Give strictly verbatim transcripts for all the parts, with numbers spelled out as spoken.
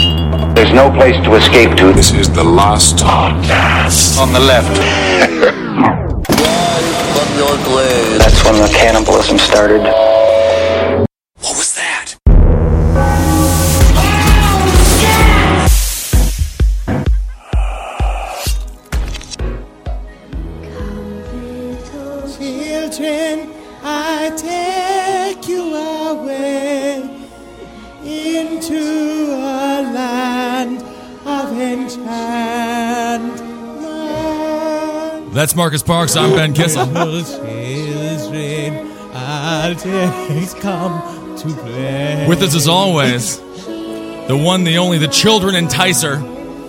There's no place to escape to. This is the last podcast. On the left. That's when the cannibalism started. What was that? Children, I take you away into a land of enchantment. That's Marcus Parks. I'm Ben Kissel. Children, I'll take come to play. With us as always, the one, the only, the children enticer,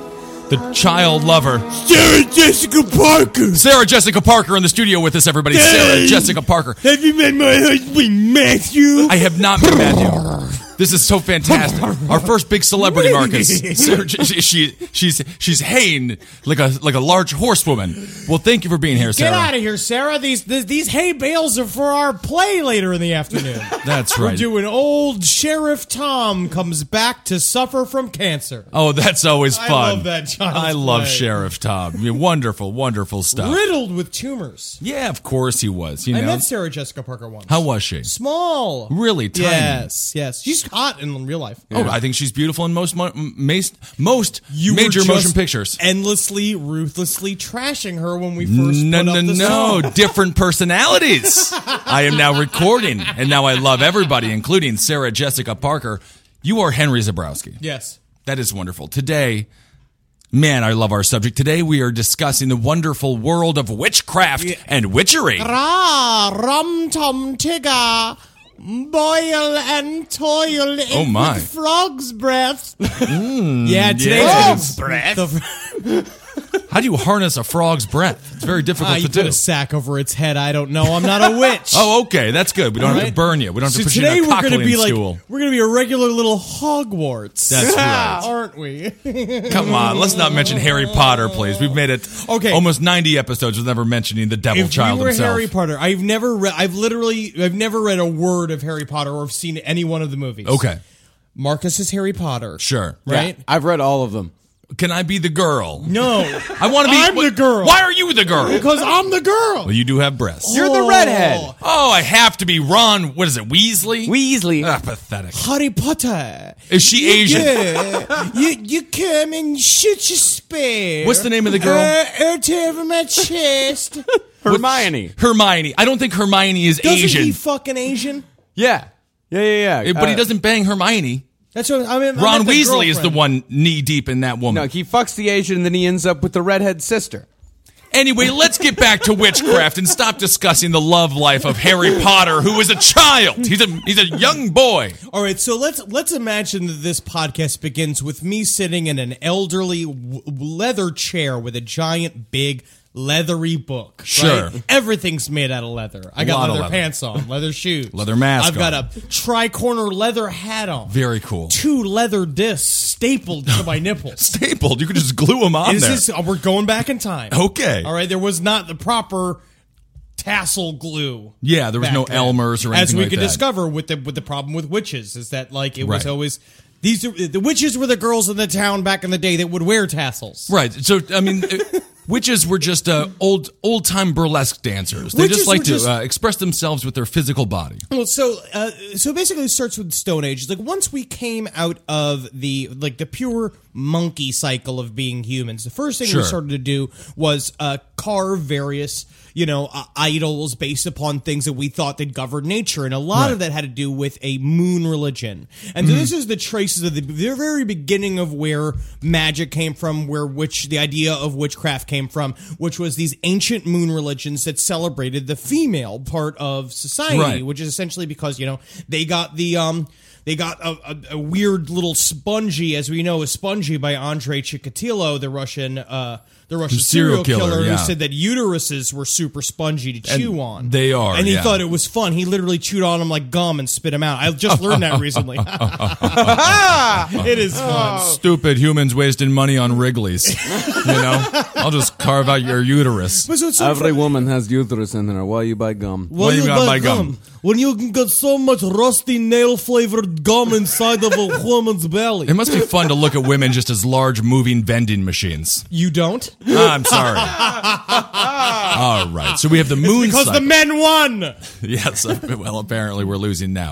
the child lover, Sarah Jessica Parker. Sarah Jessica Parker in the studio with us, everybody. Sarah Jessica Parker. Have you met my husband, Matthew? I have not met Matthew. This is so fantastic. Our first big celebrity, Marcus. Sarah, she, she, she's she's haying like a like a large horsewoman. Well, thank you for being here, Sarah. Get out of here, Sarah. These, these these hay bales are for our play later in the afternoon. That's We're right. doing Old Sheriff Tom comes back to suffer from cancer. Oh, that's always fun. I love that child's I love play. Sheriff Tom. I mean, wonderful, wonderful stuff. Riddled with tumors. Yeah, of course he was. You I know, met Sarah Jessica Parker once. how was she? Small. Really tiny. Yes, yes. She's hot in real life. Oh, I think she's beautiful in most mo- most, most You were major just motion pictures. endlessly, ruthlessly trashing her when we first No, put no, up the no. song. Different personalities. I am now recording, and now I love everybody, including Sarah Jessica Parker. You are Henry Zabrowski. Yes. That is wonderful. Today, man, I love our subject. Today we are discussing the wonderful world of witchcraft and witchery. Ra, rum tum tigger, boil and toil Oh, in my. with frog's breath. yeah, today's yes. breath. The, How do you harness a frog's breath? It's very difficult ah, you to do. put a sack over its head. I don't know. I'm not a witch. Oh, okay. That's good. We don't have to Right. burn you. We don't have So to put today you in a we're gonna be cockling like stool. we're gonna be a regular little Hogwarts. That's right. aren't we? Come on, let's not mention Harry Potter, please. We've made it Okay. almost ninety episodes with never mentioning the devil If child we were himself. Harry Potter, I've never read. I've literally, I've never read a word of Harry Potter or have seen any one of the movies. Okay, Marcus is Harry Potter. sure. Right? Yeah, I've read all of them. Can I be the girl? No, I want to be. I'm the girl. Why are you the girl? because I'm the girl. Well, you do have breasts. You're the redhead. Oh, I have to be Ron. What is it, Weasley? Weasley. Ah, pathetic. Harry Potter. Is she You Asian? go- you you come and shoot your spear. What's the name of the girl? Uh, out over my chest. Hermione. Hermione. I don't think Hermione is Doesn't Asian, he fucking Asian? Yeah. Yeah, yeah, yeah. but he Uh, doesn't bang Hermione. That's what I mean. I Ron meant the Weasley is the girlfriend. one knee deep in that woman. No, he fucks the Asian and then he ends up with the redhead sister. Anyway, let's get back to witchcraft and stop discussing the love life of Harry Potter, who is a child. He's a he's a young boy. All right, so let's let's imagine that this podcast begins with me sitting in an elderly w- leather chair with a giant, big, leathery book. Sure. right? Everything's made out of leather. I got lot of leather, leather. pants on, leather shoes, Leather mask I've got on. a tri-corner leather hat on. Very cool. Two leather discs stapled to my nipples. Stapled. You could just glue them on Is there. this, we're going back in time. Okay. All right, there was not the proper tassel glue. Yeah, there was back no then. Elmer's or anything As we like could that. discover with the with the problem with witches is that like it was Right. always these are, the witches were the girls in the town back in the day that would wear tassels. Right. So, I mean, uh, witches were just uh, old old time burlesque dancers. They Witches just like were to just- uh, express themselves with their physical body. Well, so uh, so basically, it starts with the Stone Age. Like once we came out of the like the pure monkey cycle of being humans, the first thing Sure. we started to do was uh, carve various you know uh, idols based upon things that we thought that governed nature, and a lot Right. of that had to do with a moon religion. And so this is the traces of the, the very beginning of where magic came from, where witch the idea of witchcraft came from, which was these ancient moon religions that celebrated the female part of society, Right. which is essentially because you know they got the um they got a, a, a weird little spongy, as we know, a spongy by Andrei Chikatilo, the Russian uh the Russian serial serial, killer, killer, yeah. who said that uteruses were super spongy to And chew on. they are, and he yeah. thought it was fun. He literally chewed on them like gum and spit them out. I just learned that recently. It is fun. Stupid humans wasting money on Wrigley's. You know, I'll just carve out your uterus. But so it's so Every fun. woman has uterus in her. Why you buy gum? Well, you you gotta buy buy gum? gum. When you can get so much rusty nail flavored gum inside of a woman's belly. It must be fun to look at women just as large moving vending machines. You don't? Ah, I'm sorry. All right, so we have the moon Because cycle. the men won. Yes, well, apparently we're losing now.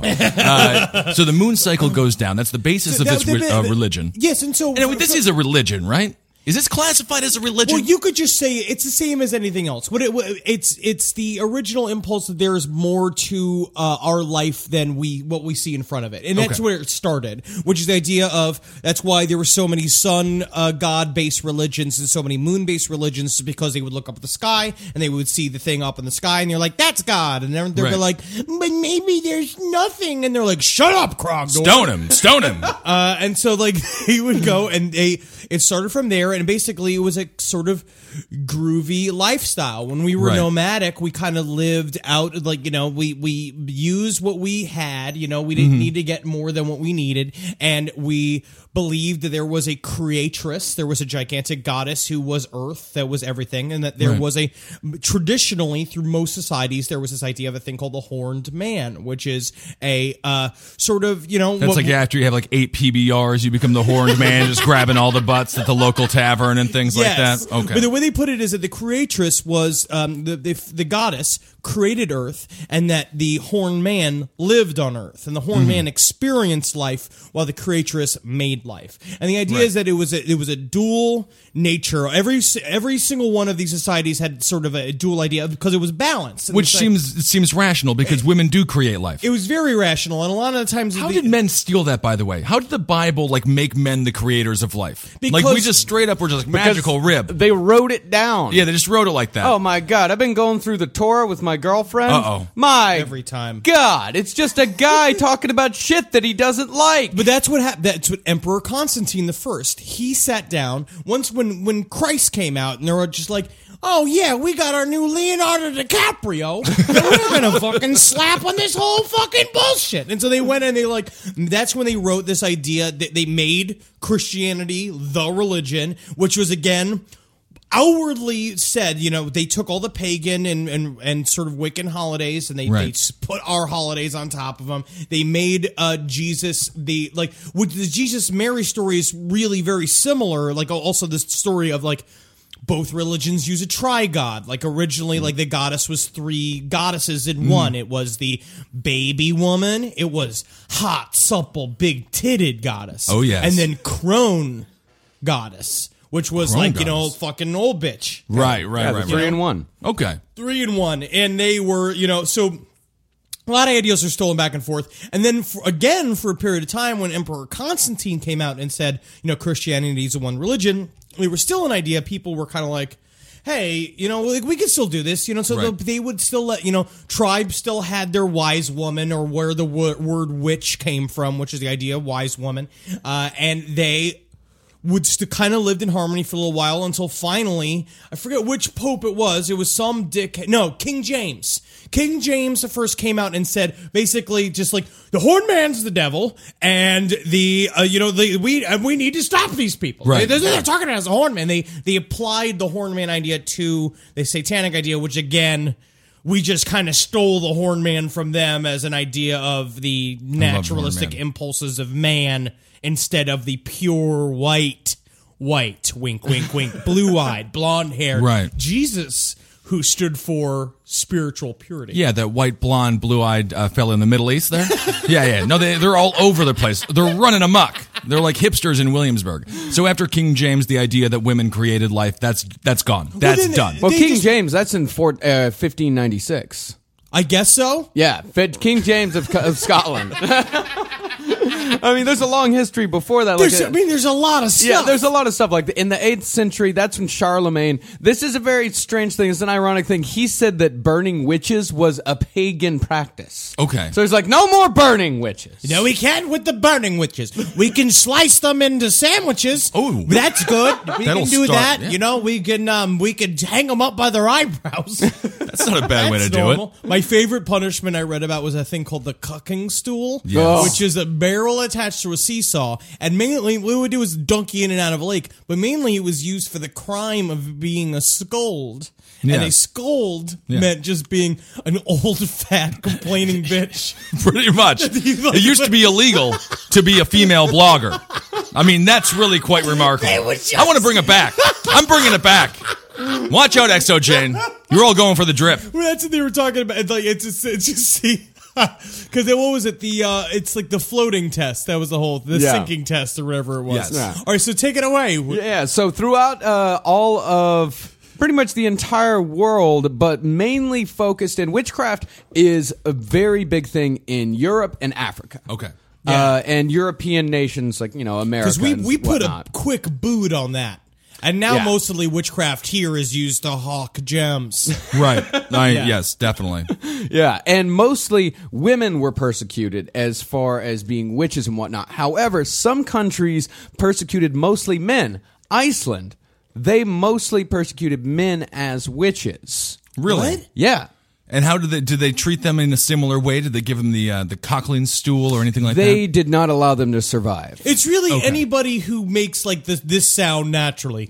Uh, so the moon cycle goes down. That's the basis of That- this that- re- uh, that- religion. Yes, and so And this is a religion, right? Is this classified as a religion? Well, you could just say it's the same as anything else. What it, it's it's the original impulse that there is more to uh, our life than we what we see in front of it, and that's Okay. where it started. Which is the idea of that's why there were so many sun uh, god based religions and so many moon based religions, because they would look up at the sky and they would see the thing up in the sky, and they're like, "That's God," and they're, they're Right. like, "But maybe there's nothing," and they're like, "Shut up, Krogdor." Stone him, stone him. Uh, and so like he would go and they it started from there, and basically it was a sort of groovy lifestyle. When we were Right. nomadic, we kind of lived out like, you know, we we used what we had, you know, we didn't Mm-hmm. need to get more than what we needed, and we believed that there was a creatress, there was a gigantic goddess who was Earth, that was everything, and that there Right. was a traditionally through most societies there was this idea of a thing called the horned man, which is a uh, sort of, you know, That's what- like after you have like eight P B Rs, you become the horned man, just grabbing all the butts at the local tavern and things like that. Okay. But the way they put it is that the creatress was um, the, the the goddess created Earth, and that the horned man lived on Earth, and the horned Mm-hmm. man experienced life while the creatress made life. And the idea Right. is that it was a, it was a dual nature. Every every single one of these societies had sort of a dual idea because it was balanced, And Which it's like- seems it seems rational because women do create life. it was very rational, and a lot of the times How the- did men steal that, by the way? How did the Bible like make men the creators of life? like we Because- just straight up were just like magical rib. They wrote it down. Yeah, they just wrote it like that. Oh my God! I've been going through the Torah with my girlfriend. Uh-oh. My every time. God, it's just a guy talking about shit that he doesn't like. But that's what happened. That's what Emperor Constantine the First. He sat down once when when Christ came out, and they were just like, "Oh yeah, we got our new Leonardo DiCaprio. And we're gonna fucking slap on this whole fucking bullshit." And so they went and they like. That's when they wrote this idea that they made Christianity the religion, which was again. Outwardly said, you know, they took all the pagan and, and, and sort of Wiccan holidays, and they, Right. they s- put our holidays on top of them. They made uh, Jesus the like, with the Jesus Mary story is really very similar. Like also this story of like both religions use a tri-god. Like originally, like the goddess was three goddesses in one. It was the baby woman. It was hot, supple, big titted goddess. Oh, yes. and then crone goddess. Which was Crone like, you know, goddess. fucking old bitch. right, right, yeah, right, the three right. in one. Okay. Three and one. And they were, you know, so a lot of ideas are stolen back and forth. And then for, again, for a period of time when Emperor Constantine came out and said, you know, Christianity is the one religion, they were still an idea. People were kind of like, hey, you know, like we can still do this, you know, so Right. they, they would still let, you know, tribes still had their wise woman, or where the wo- word witch came from, which is the idea of wise woman. Uh, and they would st- kind of lived in harmony for a little while until finally, I forget which pope it was. It was some dick. No, King James. King James the first came out and said basically just like the horned man's the devil, and the uh, you know the we uh, we need to stop these people. Right. They, they're talking as a horned man. They they applied the horned man idea to the satanic idea, which again. We just kind of stole the horned man from them as an idea of the naturalistic man. impulses of man instead of the pure white, white, wink, wink, wink, blue-eyed, blonde-haired Right. Jesus, who stood for spiritual purity. Yeah, that white, blonde, blue-eyed uh, fella in the Middle East there. Yeah, yeah. No, they, they're all over the place. They're running amok. They're like hipsters in Williamsburg. So after King James, the idea that women created life, that's that's gone. That's then done. Well, They King just- James, that's in four, uh, fifteen ninety-six. I guess so. Yeah, Fed King James of, of Scotland. I mean, there's a long history before that. Like, There's, I mean, there's a lot of stuff. yeah, there's a lot of stuff. Like in the eighth century, that's when Charlemagne. This is a very strange thing. It's an ironic thing. He said that burning witches was a pagan practice. Okay. So he's like, no more burning witches. No, we can't with the burning witches. We can slice them into sandwiches. Oh. That's good. We That'll can do start- that. yeah. You know, we can um, we can hang them up by their eyebrows. That's not a bad way to That's do normal. it. My favorite punishment I read about was a thing called the cucking stool, Yes. which is a barrel attached to a seesaw. And mainly, what it would do is dunk you in and out of a lake. But mainly, it was used for the crime of being a scold. Yeah. And a scold Yeah. meant just being an old, fat, complaining bitch. Pretty much. It used to be illegal to be a female blogger. I mean, that's really quite remarkable. I want to bring it back. I'm bringing it back. Watch out, X O Jane. You're all going for the drip. Well, that's what they were talking about. It's like it's just, it's just see, because what was it? The uh, it's like the floating test. That was the whole the Yeah. sinking test or whatever it was. Yes. Yeah. All right, so take it away. Yeah, so throughout uh, all of pretty much the entire world, but mainly focused in witchcraft, is a very big thing in Europe and Africa. Okay. Uh, and European nations like, you know, America. Because we and we put whatnot. a quick boot on that, and now Yeah. mostly witchcraft here is used to hawk gems. Right. I, Yes, definitely. Yeah, and mostly women were persecuted as far as being witches and whatnot. However, some countries persecuted mostly men. Iceland, they mostly persecuted men as witches. Really? What? Yeah. And how did they did they treat them in a similar way? Did they give them the uh, the cockling stool or anything like They that? did not allow them to survive. It's really Okay. anybody who makes like this this sound naturally.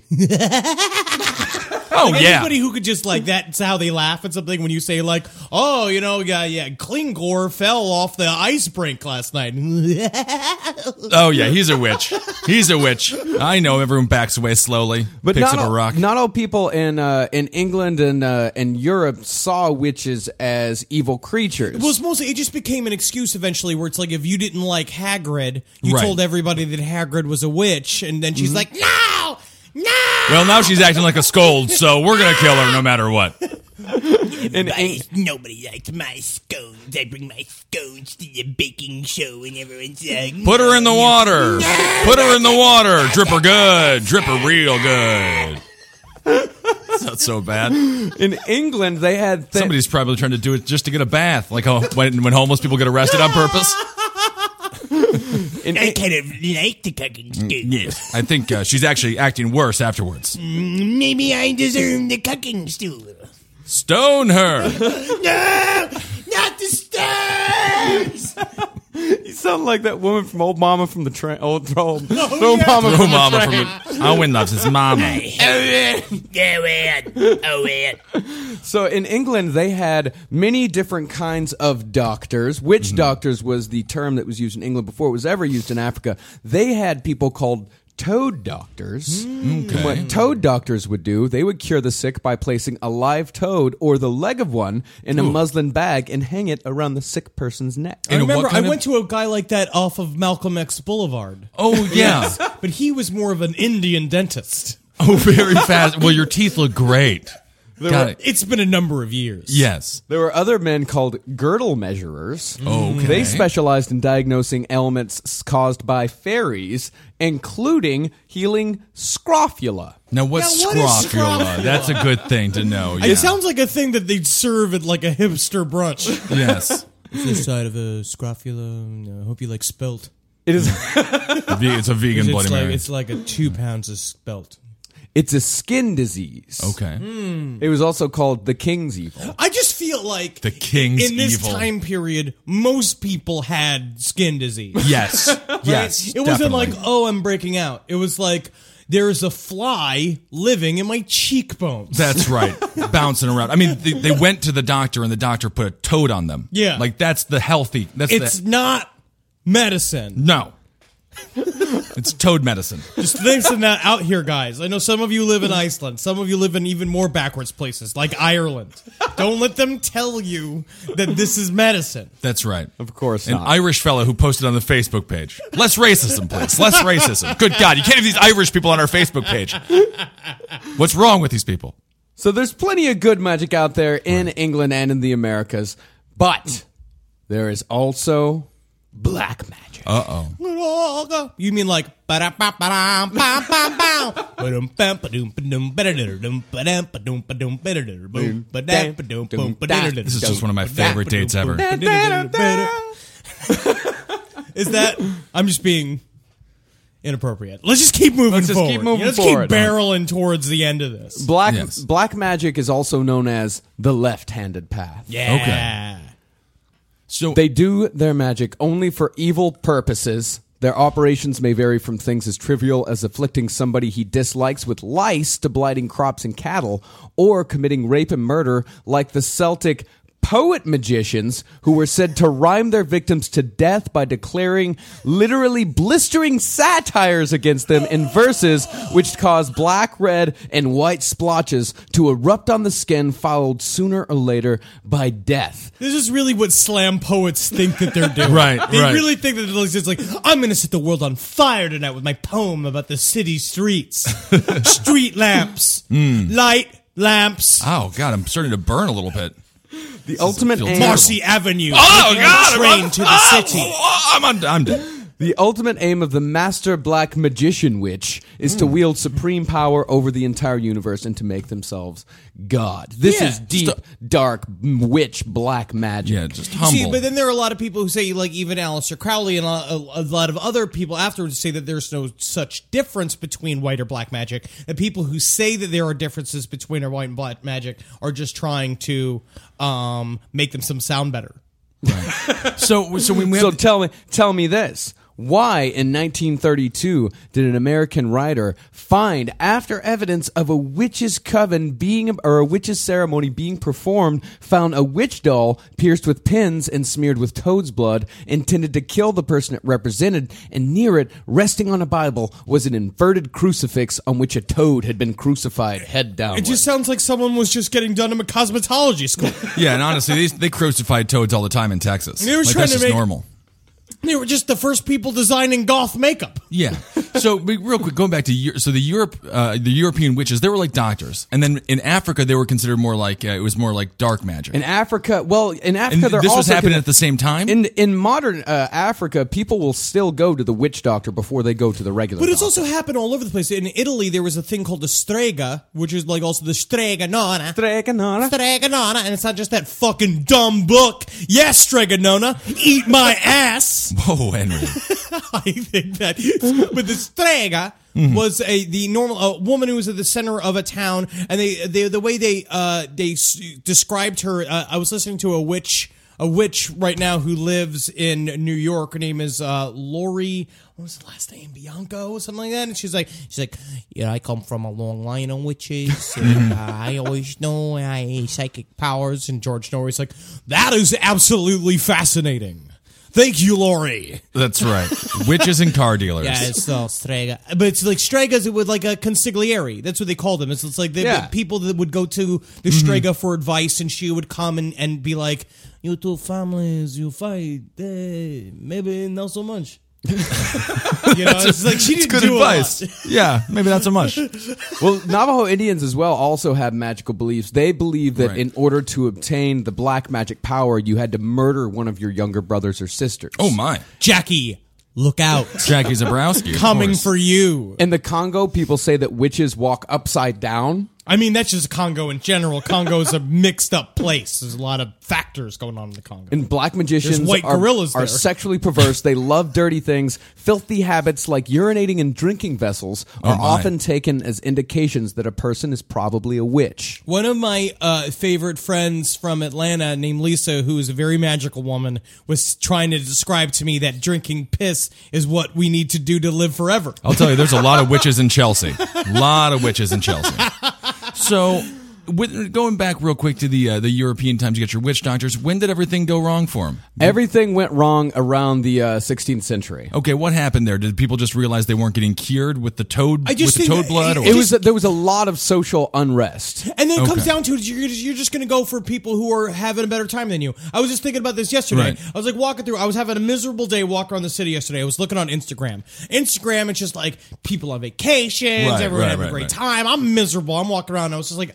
Oh yeah. Anybody who could just like that's how they laugh at something when you say like, oh, you know, yeah, yeah, Klingor fell off the ice brink last night. Oh yeah, he's a witch. He's a witch. I know. Everyone backs away slowly. But picks not up a all, rock. not all people in uh, in England and uh, and Europe saw witches as evil creatures. Well, it's mostly it just became an excuse eventually, where it's like if you didn't like Hagrid, you Right. told everybody that Hagrid was a witch, and then she's like, no, no. Well, now she's acting like a scold, so we're gonna kill her no matter what. in, Eng- Nobody likes my scones. I bring my scones to the baking show, and everyone's like, Put her in the water. Put her in the water. Drip her good. Drip her real good. It's not so bad. in England, they had thi- Somebody's probably trying to do it just to get a bath, like how, when when homeless people get arrested on purpose. in, I kind of like the cooking stool. Yes, I think uh, she's actually acting worse afterwards. Maybe I deserve the cooking stool. Stone her. No, not the stairs. You sound like that woman from Old Mama from the train. Old, old, Oh, old yeah. Mama Oh, from the mama train. from the, Owen loves his mama. So in England, they had many different kinds of doctors. Witch doctors was the term that was used in England before it was ever used in Africa. They had people called toad doctors. And what toad doctors would do, they would cure the sick by placing a live toad or the leg of one in a muslin bag and hang it around the sick person's neck. I In a what remember I kind of- went to a guy like that off of Malcolm X Boulevard. Oh yeah. But he was more of an Indian dentist. Oh, very fast. Well, your teeth look great. Got it. It's been a number of years. Yes. There were other men called girdle measurers. Okay. They specialized in diagnosing ailments s- caused by fairies, including healing scrofula. Now, what's Now, what is scrofula? scrofula? That's a good thing to know. Yeah. It sounds like a thing that they'd serve at like a hipster brunch. Yes. This side of a scrofula. I hope you like spelt. It is A ve- It's a vegan It's Bloody like Mary. it's like a two pounds of spelt. it's a skin disease. Okay. It was also called the king's evil. I just feel like The king's in this evil. time period, most people had skin disease. Yes. Yes. It wasn't definitely. like, oh, I'm breaking out. It was like, there's a fly living in my cheekbones. That's right. Bouncing around. I mean, they, they went to the doctor and the doctor put a toad on them. Yeah. Like, that's the healthy. That's It's the. not medicine. No. It's toad medicine. Just listen that out here, guys. I know some of you live in Iceland. Some of you live in even more backwards places, like Ireland. Don't let them tell you that this is medicine. That's right. Of course An not. Irish fellow who posted on the Facebook page. Less racism, please. Less racism. Good God, you can't have these Irish people on our Facebook page. What's wrong with these people? So there's plenty of good magic out there in England and in the Americas. But there is also black magic. Uh oh. You mean like ba-da-ba-ba-dum, ba-ba-bow. Ba-dum, bam, ba-dum, ba-dum, ba-da-da-dum, ba-dum, ba-dum, ba-dum, ba-da-da-da, boom, ba-dum, ba-dum, boom, ba-da-da-da-da. This is just one of my favorite dates ever. Is that? I'm just being inappropriate. Let's just keep moving Let's just forward. keep moving Yeah, let's forward. keep barreling towards the end of this. Black Yes. black magic is also known as the left-handed path. Yeah. So They do their magic only for evil purposes. Their operations may vary from things as trivial as afflicting somebody he dislikes with lice to blighting crops and cattle, or committing rape and murder like the Celtic poet magicians who were said to rhyme their victims to death by declaring literally blistering satires against them in verses which cause black, red, and white splotches to erupt on the skin, followed sooner or later by death. This is really what slam poets think that they're doing. Right, They right. really think that it's just like, I'm going to set the world on fire tonight with my poem about the city streets. Street lamps. Light lamps. oh god, I'm starting to burn a little bit. The ultimate feel aim, terrible. Marcy Avenue. Oh taking god, a train I'm, to the ah, city. oh, I'm on, I'm dead. the ultimate aim of the master black magician witch is to wield supreme power over the entire universe and to make themselves God. This Yeah. is deep, dark, witch black magic. Yeah, just humble. See, but then there are a lot of people who say, like, even Aleister Crowley and a, a, a lot of other people afterwards say that there's no such difference between white or black magic. And people who say that there are differences between our white and black magic are just trying to um, make them some sound better. so so when we So have, tell me, tell me this. Why, in nineteen thirty-two, did an American writer find, after evidence of a witch's coven being, or a witch's ceremony being performed, found a witch doll pierced with pins and smeared with toad's blood, intended to kill the person it represented, and near it, resting on a Bible, was an inverted crucifix on which a toad had been crucified head downward? It just sounds like someone was just getting done in a cosmetology school. yeah, and honestly, they, they crucified toads all the time in Texas. They were like, trying that's to just make- normal. They were just the first people designing goth makeup. Yeah. So we- real quick, going back to Eu- so the Europe, uh, the European witches, they were like doctors, and then in Africa they were considered more like uh, it was more like dark magic. In Africa, well, in and Africa, they're this was also happening gonna- at the same time. In in modern uh, Africa, people will still go to the witch doctor before they go to the regular. But it's doctor. also happened all over the place. In Italy, there was a thing called the strega, which is like also the strega nonna. Strega nonna, and it's not just that fucking dumb book. Yes, strega nonna, eat my ass. Whoa, Henry. I think that, but the strega was a the normal a woman who was at the center of a town, and they, they the way they uh they s- described her. Uh, I was listening to a witch. A witch right now who lives in New York. Her name is uh, Lori. What was the last name? Bianco or something like that. And she's like, she's like, yeah, I come from a long line of witches. And, uh, I always know I have psychic powers. And George Norrie's like, that is absolutely fascinating. Thank you, Lori. That's right. Witches and car dealers. Yeah, it's still Strega. But it's like Stregas with like a consigliere. That's what they called them. It's, it's like the Yeah. the people that would go to the Strega for advice, and she would come and, and be like, you two families, you fight. Eh, maybe not so much. You know, it's like she It's didn't good do advice. a lot. Yeah, maybe not so much. Well, Navajo Indians as well also have magical beliefs. They believe that Right. in order to obtain the black magic power, you had to murder one of your younger brothers or sisters. Oh my, Jackie, look out. Jackie Zabrowski of Coming course. for you. In the Congo, people say that witches walk upside down. I mean, that's just Congo in general. Congo is a mixed up place. There's a lot of factors going on in the Congo. And black magicians There's white are, gorillas are there. sexually perverse. They love dirty things. Filthy habits like urinating in drinking vessels Oh, are my. often taken as indications that a person is probably a witch. One of my uh, favorite friends from Atlanta, named Lisa, who is a very magical woman, was trying to describe to me that drinking piss is what we need to do to live forever. I'll tell you, there's a lot of witches in Chelsea. A lot of witches in Chelsea. So, with, going back real quick to the uh, the European times, you get your witch doctors. When did everything go wrong for them? Everything went wrong around the uh, sixteenth century. Okay, what happened there? Did people just realize they weren't getting cured with the toad I just with the think toad that blood? it- Or It was there was a lot of social unrest. And then it comes Okay. down to it, you're just, you're just going to go for people who are having a better time than you. I was just thinking about this yesterday. Right. I was like walking through, I was having a miserable day walking around the city yesterday. I was looking on Instagram. Instagram, it's just like people on vacations, Right, everyone right, having right, a great right. time. I'm miserable. I'm walking around. I was just like, I just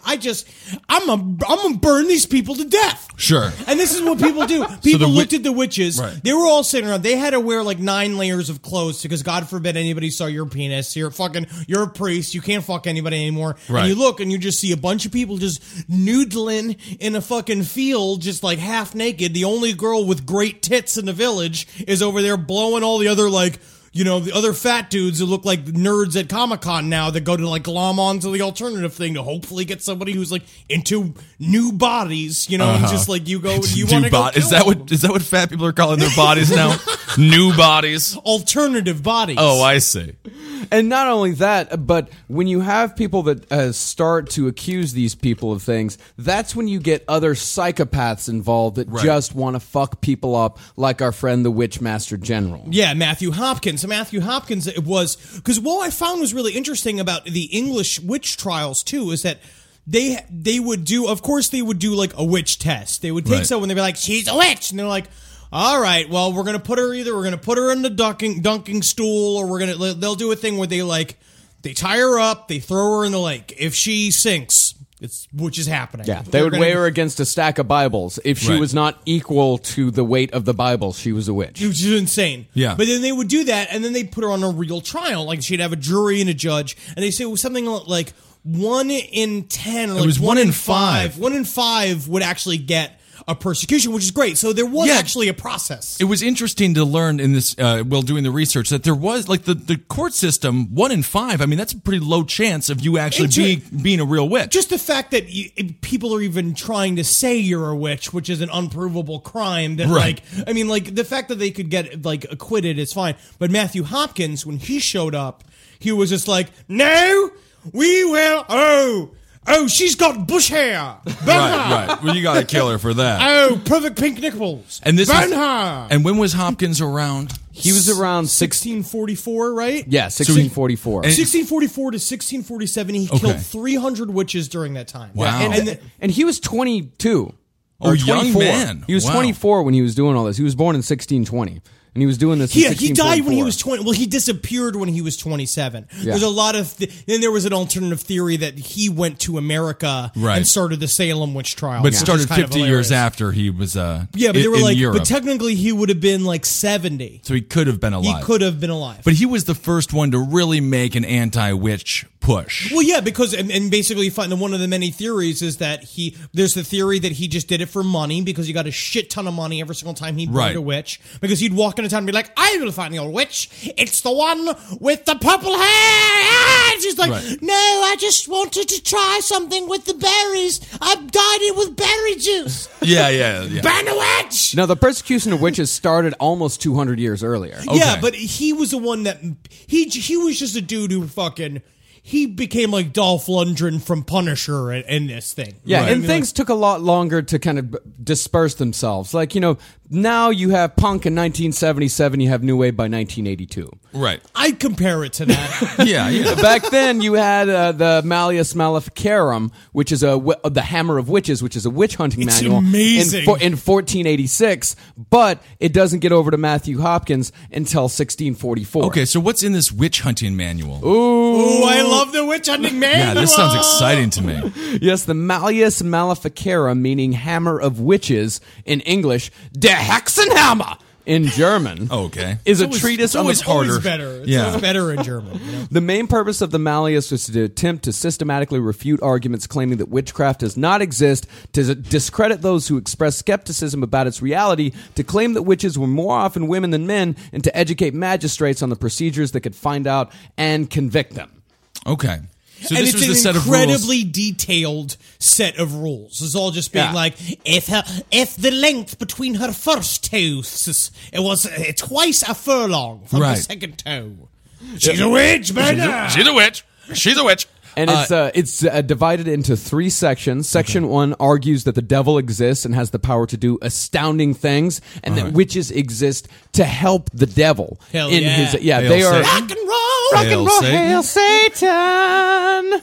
just, I'm gonna, I'm gonna burn these people to death. Sure. And this is what people do. People the looked wi- at the witches. Right. They were all sitting around. They had to wear like nine layers of clothes because God forbid anybody saw your penis. You're fucking, you're a priest. You can't fuck anybody anymore. Right. And you look and you just see a bunch of people just noodling in a fucking field, just like half naked. The only girl with great tits in the village is over there blowing all the other like, you know, the other fat dudes who look like nerds at Comic-Con now that go to like glom onto the alternative thing to hopefully get somebody who's like into new bodies, you know, Uh-huh. and just like you go, you New want to go bod- kill Is that them. what is that what fat people are calling their bodies now? New bodies. Alternative bodies. Oh, I see. And not only that, but when you have people that uh, start to accuse these people of things, that's when you get other psychopaths involved that Right. just want to fuck people up, like our friend the Witchmaster General. Yeah, Matthew Hopkins. So Matthew Hopkins, it was because what I found was really interesting about the English witch trials too is that they they would do, of course, they would do like a witch test. They would take Right. someone, they'd be like, "She's a witch," and they're like, "All right, well, we're gonna put her either we're gonna put her in the dunking dunking stool, or we're gonna they'll do a thing where they like they tie her up, they throw her in the lake. If she sinks, it's which is happening. Yeah, they They're would gonna- weigh her against a stack of Bibles. If she Right. was not equal to the weight of the Bible, she was a witch. Which is insane. Yeah. But then they would do that, and then they'd put her on a real trial. Like, she'd have a jury and a judge, and they say it was something like one in ten, or like was one in five. One in five would actually get a persecution, which is great. So there was Yeah. actually a process. It was interesting to learn in this, uh, while doing the research, that there was, like, the, the court system, one in five, I mean, that's a pretty low chance of you actually Inter- being being a real witch. Just the fact that you, people are even trying to say you're a witch, which is an unprovable crime. That, Right. like, I mean, like the fact that they could get like acquitted is fine. But Matthew Hopkins, when he showed up, he was just like, "No, we will." Oh, oh, she's got bush hair. Burn her. Right, right. Well, you got to kill her for that. Oh, perfect pink nipples. And this burn was- her. And when was Hopkins around? He was around six. sixteen forty-four, right? Yeah, sixteen forty-four. and- sixteen forty-four to sixteen forty-seven. He Okay. killed three hundred witches during that time. Wow. and, And and, the- he was twenty-two. Oh, Or young twenty-four. man. He was Wow. twenty-four when he was doing all this. He was born in sixteen twenty. And he was doing this in Yeah, he died when he sixteen forty-four. was twenty. Well, he disappeared when he was twenty-seven. Yeah. There's a lot of. Th- then there was an alternative theory that he went to America Right. and started the Salem witch trial, But which is started kind of fifty years hilarious. after he was uh, Yeah, but in, they were in like, Europe. but technically he would have been like seventy. so he could have been He alive. could have been alive. But he was the first one to really make an anti-witch push. Well, yeah, because and, and basically, find one of the many theories is that he. There's the theory that he just did it for money because he got a shit ton of money every single time he burned Right. a witch. Because he'd walk into town and be like, "I will find the old witch. It's the one with the purple hair." Ah! And she's like, Right. "No, I just wanted to try something with the berries. I dyed it with berry juice. Yeah, yeah, yeah. Burn a witch." No, the persecution of witches started almost two hundred years earlier. Yeah, Okay. but he was the one that he he was just a dude who fucking. He became like Dolph Lundgren from Punisher in, in this thing. Yeah, Right? and I mean, things like- took a lot longer to kind of disperse themselves. Like, you know, now you have punk in nineteen seventy-seven, you have new wave by nineteen eighty-two. Right. I'd compare it to that. Yeah, yeah. Back then, you had uh, the Malleus Maleficarum, which is a wi- uh, the Hammer of Witches, which is a witch hunting It's manual amazing. in, fo- in fourteen eighty-six, but it doesn't get over to Matthew Hopkins until sixteen forty-four. Okay, so what's in this witch hunting manual? Ooh, I love the witch hunting manual. Yeah, this sounds exciting to me. Yes, the Malleus Maleficarum, meaning Hammer of Witches in English, Der Hexenhammer in German. Okay. Is a It's always- treatise it's on always, the always harder. better. It's Yeah. always better in German. You know? The main purpose of the Malleus was to attempt to systematically refute arguments claiming that witchcraft does not exist, to discredit those who express skepticism about its reality, to claim that witches were more often women than men, and to educate magistrates on the procedures that could find out and convict them. Okay. So and this it's was the an set of rules. incredibly detailed set of rules. It's all just being Yeah. like, if her, if the length between her first toes, it was uh, twice a furlong from Right. the second toe. She's a witch, man. She's a witch. She's a witch. And it's uh, it's uh, divided into three sections. Section one argues that the devil exists and has the power to do astounding things, and that right. witches exist to help the devil. Hell in yeah. his yeah, Hail they are Satan. Rock and roll. rock Hail and roll, Satan. hail Satan.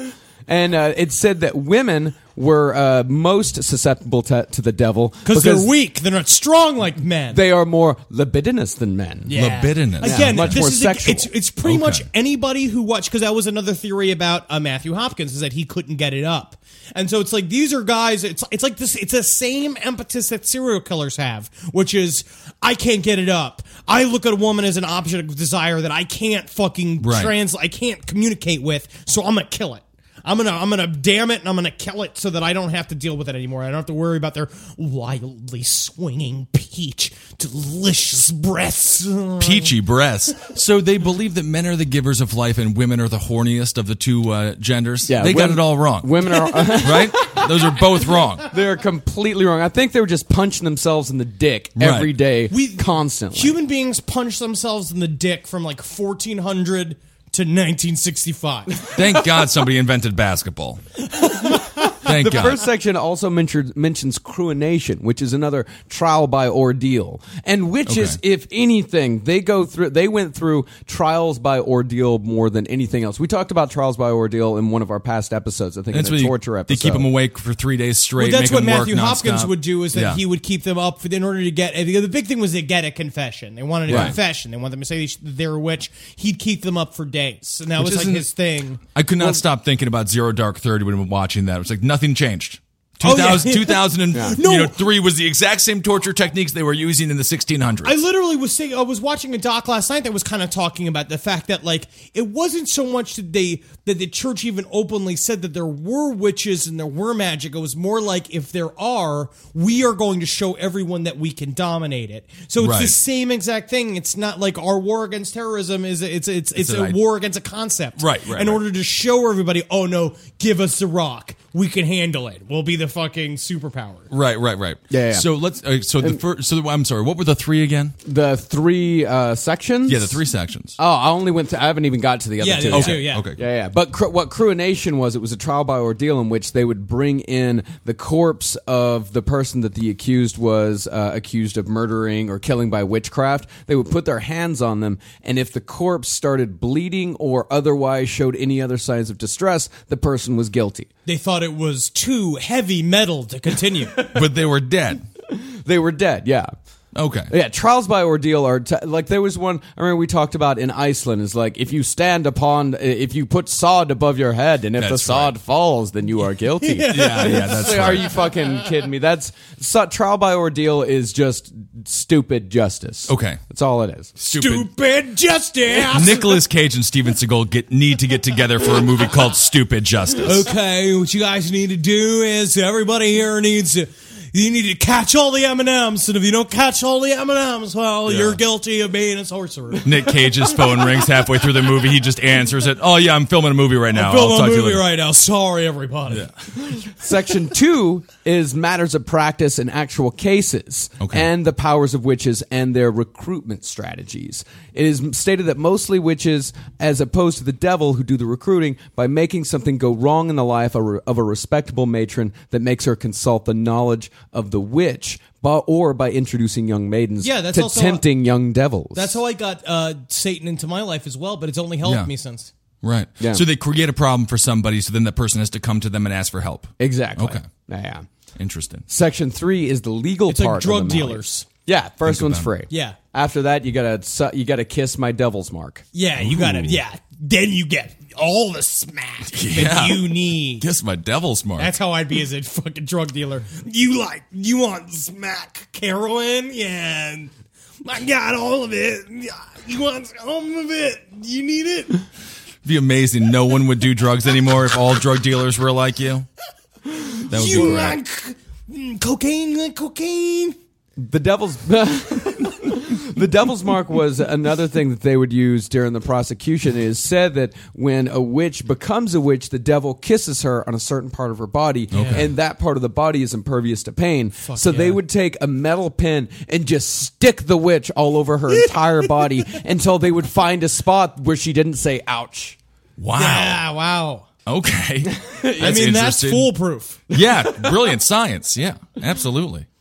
And uh, it said that women were uh, most susceptible to, to the devil because they're weak. They're not strong like men. They are more libidinous than men. Yeah. Libidinous. Again, Yeah, much this more is sexual. A, it's it's pretty Okay. much anybody who watched, because that was another theory about uh, Matthew Hopkins, is that he couldn't get it up. And so it's like these are guys. It's it's like this. It's the same impetus that serial killers have, which is I can't get it up. I look at a woman as an object of desire that I can't fucking Right. translate. I can't communicate with. So I'm gonna kill it. I'm gonna I'm gonna damn it and I'm gonna kill it so that I don't have to deal with it anymore. I don't have to worry about their wildly swinging peach, delicious breasts. Peachy breasts. So they believe that men are the givers of life and women are the horniest of the two uh, genders. Yeah, they got women- it all wrong. Women are right? Those are both wrong. they're completely wrong. I think they were just punching themselves in the dick Right. every day, We- constantly. Human beings punch themselves in the dick from like fourteen hundred to nineteen sixty-five. Thank God somebody invented basketball. Thank The God. first section also mentions, mentions cruination, which is another trial by ordeal, and which is, Okay. if anything, they go through. They went through trials by ordeal more than anything else. We talked about trials by ordeal in one of our past episodes. I think That's in what the you- torture They episode. keep them awake for three days straight. Well, that's make what them Matthew work Hopkins nonstop. would do, is that Yeah. he would keep them up for, in order to get. The big thing was to get a confession. They wanted a Right. confession. They wanted them to say they sh- they were a witch. He'd keep them up for days, and that Which was like isn't- his thing. I could not stop thinking about Zero Dark Thirty when watching that. It was like nothing changed. Oh, yeah. two thousand, two thousand No. you know, three was the exact same torture techniques they were using in the sixteen hundreds. I literally was saying, I was watching a doc last night that was kind of talking about the fact that, like, it wasn't so much that they that the church even openly said that there were witches and there were magic. It was more like, if there are, we are going to show everyone that we can dominate it. So it's the Right. same exact thing. It's not like our war against terrorism is it's it's it's, It's a an- war against a concept. Right, right, In right. order to show everybody, oh no, give us the rock. We can handle it. We'll be the fucking superpower. Right, right, right. Yeah, yeah. So let's. Uh, so the first. So I'm sorry. What were the three again? the three uh, sections. Yeah, the three sections. Oh, I only went to. I haven't even got to the other Yeah, two. the yet. other two, yeah. Okay. Yeah, yeah. But cr- what Cruination was, it was a trial by ordeal in which they would bring in the corpse of the person that the accused was uh, accused of murdering or killing by witchcraft. They would put their hands on them, and if the corpse started bleeding or otherwise showed any other signs of distress, the person was guilty. They thought it was too heavy metal to continue. But they were dead. They were dead, yeah. Okay. Yeah, trials by ordeal are t- like there was one I remember we talked about in Iceland is like if you stand upon if you put sod above your head and if the That's sod right. falls then you are guilty. Yeah, yeah, that's Like, right. Are you fucking kidding me? That's so, trial by ordeal is just stupid justice. Okay. That's all it is. Stupid justice. Nicolas Cage and Steven Seagal get need to get together for a movie called Stupid Justice. Okay, what you guys need to do is everybody here needs to. You need to catch all the M and M's, and if you don't catch all the M and M's, well, Yeah. you're guilty of being a sorcerer. Nick Cage's phone rings halfway through the movie. He just answers it. Oh yeah, I'm filming a movie right now. I'm filming I'll a talk to you movie later. right now. Sorry, everybody. Section two is matters of practice and actual cases, Okay. and the powers of witches and their recruitment strategies. It is stated that mostly witches, as opposed to the devil who do the recruiting, by making something go wrong in the life of a, of a respectable matron that makes her consult the knowledge of the witch, but, or by introducing young maidens Yeah, that's to also- tempting young devils. That's how I got uh, Satan into my life as well, but it's only helped Yeah. me since. Right. Yeah. So they create a problem for somebody, so then that person has to come to them and ask for help. Exactly. Okay. Yeah. Interesting. Section three is the legal It's part. like of drug the matter. dealers. Yeah, first Think one's about free. Yeah. After that, you gotta su- you gotta kiss my devil's mark. Yeah, you gotta. Yeah, then you get all the smack Yeah. that you need. Guess my devil's mark. That's how I'd be as a fucking drug dealer. You like, you want smack heroin? Yeah. I got all of it. You want some of it? You need it? It'd be amazing. No one would do drugs anymore if all drug dealers were like you. That would You be great. like mm, cocaine? You like cocaine? The devil's the devil's mark was another thing that they would use during the prosecution. It is said that when a witch becomes a witch, the devil kisses her on a certain part of her body, and that part of the body is impervious to pain. so they yeah. would take a metal pin and just stick the witch all over her entire body until they would find a spot where she didn't say "ouch." Wow. Yeah, wow. Okay. That's I mean, that's interesting. foolproof. Yeah, brilliant science. Yeah, absolutely.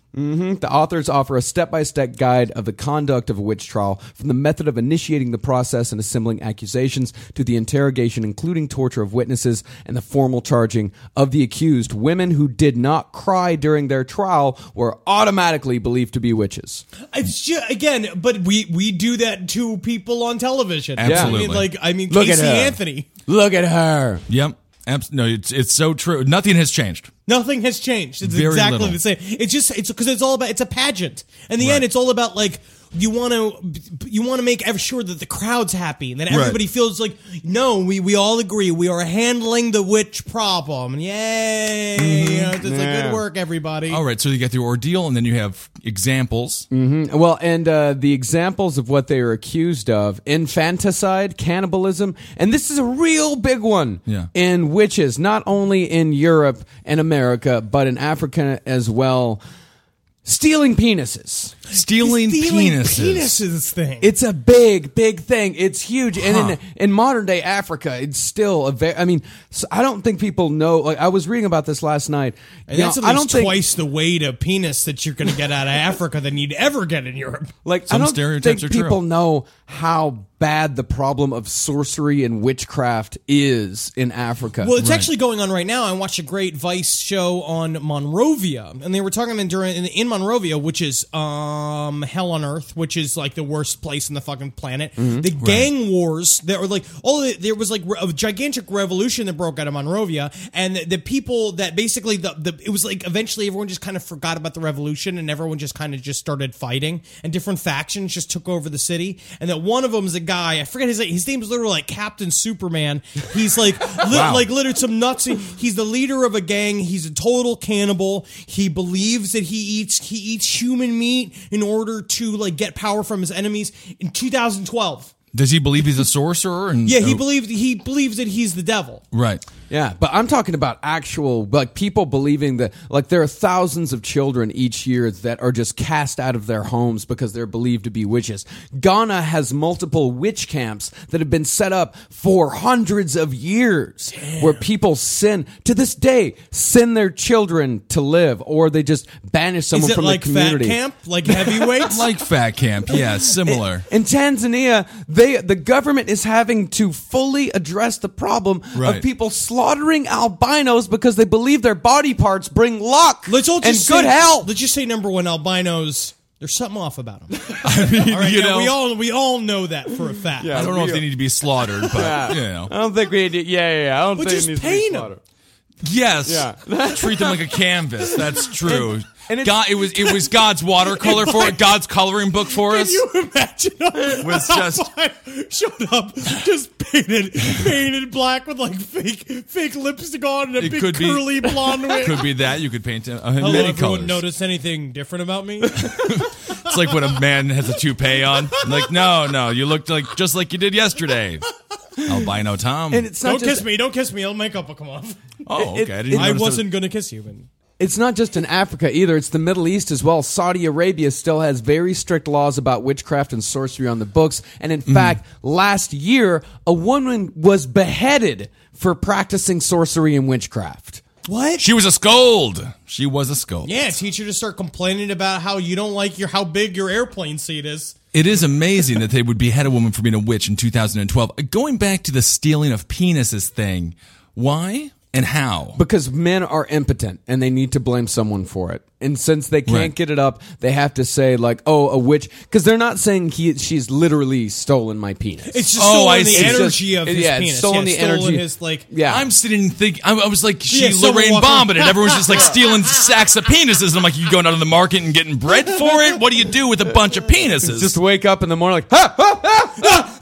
The authors offer a step-by-step guide of the conduct of a witch trial, from the method of initiating the process and assembling accusations to the interrogation, including torture of witnesses and the formal charging of the accused. Women who did not cry during their trial were automatically believed to be witches. It's just, again, but we we do that to people on television. Absolutely. I mean, like I mean, Look at Casey her. Anthony. Look at her. Yep. Abs- no, it's it's so true. Nothing has changed. Nothing has changed. It's Very exactly little. the same. It's just it's because it's all about it's a pageant. In the Right. end, it's all about like you want to you want to make ever sure that the crowd's happy and that everybody Right. feels like no, we we all agree we are handling the witch problem. Yay! You know, it's just like Yeah. good work, everybody. All right, so you get the ordeal, and then you have examples. Well, and uh, the examples of what they are accused of: infanticide, cannibalism, and this is a real big one Yeah. in witches, not only in Europe and America, but in Africa as well. Stealing penises. Stealing, Stealing penises. penises thing. It's a big, big thing. It's huge, and Huh. in in modern day Africa, it's still a very. I mean, so I don't think people know. Like I was reading about this last night. and You that's know, at I don't least think twice the weight of penis that you're going to get out of Africa than you'd ever get in Europe. like Some I don't stereotypes think are true. people know how bad the problem of sorcery and witchcraft is in Africa. Well, it's actually going on right now. I watched a great Vice show on Monrovia, and they were talking in, during, in, in Monrovia, which is um, hell on earth, which is like the worst place on the fucking planet. Mm-hmm. The gang wars that were like, oh, there was like a gigantic revolution that broke out of Monrovia, and the, the people that basically the, the it was like eventually everyone just kind of forgot about the revolution, and everyone just kind of just started fighting, and different factions just took over the city, and that one of them is a guy, I forget his name. His name is literally like Captain Superman. He's like, li- Wow. like literally some nuts. He's the leader of a gang. He's a total cannibal. He believes that he eats he eats human meat in order to like get power from his enemies. In two thousand twelve, Does he believe he's a sorcerer? And yeah, he oh, believes he believes that he's the devil. Right. Yeah, but I'm talking about actual, like, people believing that, like, there are thousands of children each year that are just cast out of their homes because they're believed to be witches. Ghana has multiple witch camps that have been set up for hundreds of years where people sin, to this day, send their children to live, or they just banish someone Is it from like the community. fat camp, like heavyweights? Like fat camp, yeah, similar. In Tanzania, they the government is having to fully address the problem Right. of people slaughtering albinos because they believe their body parts bring luck Let's all and just good say, health. Let's just say number one, albinos. There's something off about them. I mean, All right, you now, know, we all we all know that for a fact. I don't know if they need to be slaughtered, but you know, I don't think we need. Yeah, yeah, yeah. I don't But think just it needs to paint be 'em. slaughtered. yes, Yeah. treat them like a canvas. That's true. And- and it's- God, it was it was God's watercolor for it, God's coloring book for Can us. you imagine? Was just- showed up, just painted, painted black with like fake, fake lipstick on and a It big could be- curly blonde wig. Could be that you could paint it uh, Hello, many everyone. colors. Notice anything different about me? It's like when a man has a toupee on. Like, no, no, you looked like just like you did yesterday. Albino Tom. And it's not Don't just, kiss me. Don't kiss me. I'll makeup will come off. oh, okay. it- I didn't I notice wasn't gonna kiss you. But It's not just in Africa either. It's the Middle East as well. Saudi Arabia still has very strict laws about witchcraft and sorcery on the books. And in fact, last year, a woman was beheaded for practicing sorcery and witchcraft. what? She was a scold. She was a scold. Yeah, teach her to start complaining about how you don't like your how big your airplane seat is. It is amazing that they would behead a woman for being a witch in two thousand twelve. Going back to the stealing of penises thing, why and how? Because men are impotent and they need to blame someone for it. And since they can't Right. get it up, they have to say, like, oh, a witch. Because they're not saying he, she's literally stolen my penis. It's just Oh, I stolen the see. It's energy just- of his yeah, it's penis. stolen yeah, the stolen energy. His, like, yeah. I'm sitting thinking, I, I was like, she Yeah, someone Lorraine walking- bombed it. Everyone's just like stealing sacks of penises. And I'm like, you going out to the market and getting bread for it? What do you do with a bunch of penises? just wake up in the morning like, ha, ha, ha, ha, ha,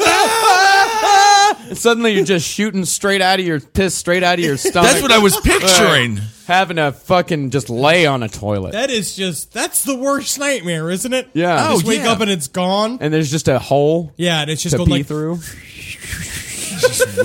ha, and suddenly you're just shooting straight out of your piss, straight out of your stomach. That's what I was picturing. Having to fucking just lay on a toilet. that is just that's the worst nightmare, isn't it? Yeah. Just Oh, wake yeah. up and it's gone. And there's just a hole Yeah, and it's just to going pee like through. It's just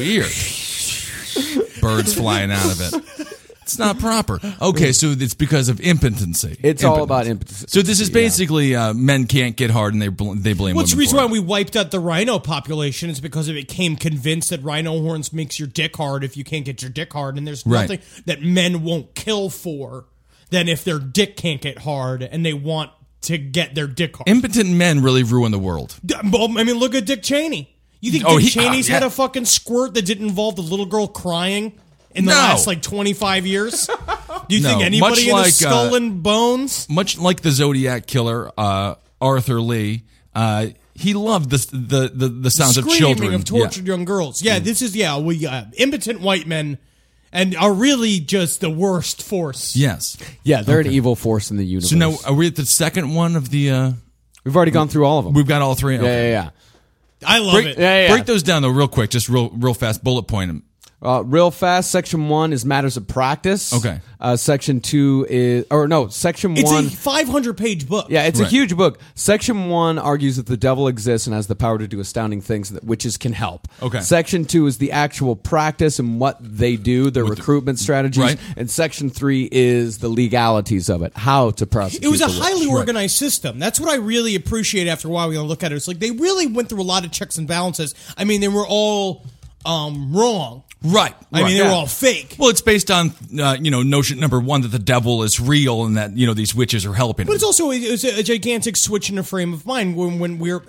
weird. Birds flying out of it. It's not proper. Okay, so it's because of impotency. It's all Impotence. about impotency. So this is basically uh, men can't get hard and they bl- they blame What's the women reason for why it. we wiped out the rhino population is because it became convinced that rhino horns makes your dick hard if you can't get your dick hard, and there's Right. nothing that men won't kill for than if their dick can't get hard and they want to get their dick hard. Impotent men really ruin the world. I mean, look at Dick Cheney. You think Oh, Dick he- Cheney's uh, yeah. had a fucking squirt that didn't involve the little girl crying in the No. last like twenty-five years? Do you No, think anybody much in like, a skull uh, and bones? Much like the Zodiac killer, uh, Arthur Lee, uh, he loved the the the, the sounds of Screaming children. of tortured young girls. Yeah, this is yeah. We uh, impotent white men, and are really just the worst force. Yeah. Yes. Yeah, they're an evil force in the universe. So now, are we at the second one of the? Uh, We've already gone through all of them. we've got all three. yeah, Okay. yeah, yeah. I love Break, it. Yeah, yeah. break those down though, real quick, just real real fast. Bullet point them. Uh, real fast, section one is matters of practice. Okay. Uh, section two is, or no, section It's one. a five hundred page book. Yeah, it's Right. a huge book. Section one argues that the devil exists and has the power to do astounding things that witches can help. Okay. Section two is the actual practice and what they do, their recruitment strategies. right. And section three is the legalities of it, how to prosecute It was a the witch. highly organized system. That's what I really appreciate after a while when you look at it. It's like they really went through a lot of checks and balances. I mean, they were all um, wrong. Right. I right. mean, they were yeah. all fake. Well, it's based on uh, you know notion number one that the devil is real and that you know these witches are helping. But him. it's also a, it's a, a gigantic switch in a frame of mind when, when we're.